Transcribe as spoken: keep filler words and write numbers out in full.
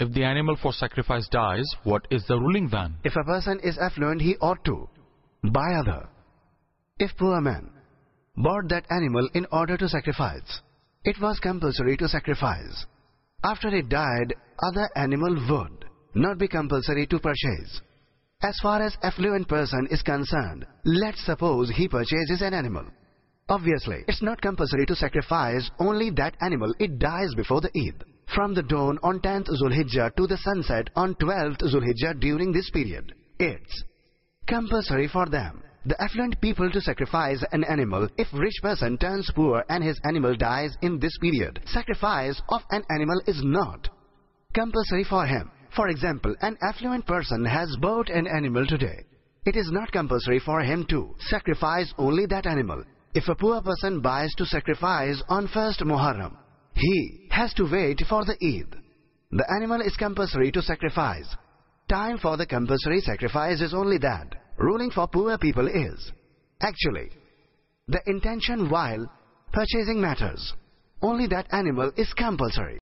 If the animal for sacrifice dies, what is the ruling then? If a person is affluent, he ought to buy other. If poor man bought that animal in order to sacrifice, it was compulsory to sacrifice. After it died, other animal would not be compulsory to purchase. As far as affluent person is concerned, let's suppose he purchases an animal. Obviously, it's not compulsory to sacrifice only that animal. It dies before the Eid. From the dawn on tenth Zulhijjah to the sunset on twelfth Zulhijjah, during this period, it's compulsory for them, the affluent people, to sacrifice an animal. If rich person turns poor and his animal dies in this period, sacrifice of an animal is not compulsory for him. For example, an affluent person has bought an animal today. It is not compulsory for him to sacrifice only that animal. If a poor person buys to sacrifice on first Muharram, he has to wait for the Eid. The animal is compulsory to sacrifice. Time for the compulsory sacrifice is only that. Ruling for poor people is actually the intention while purchasing matters. Only that animal is compulsory.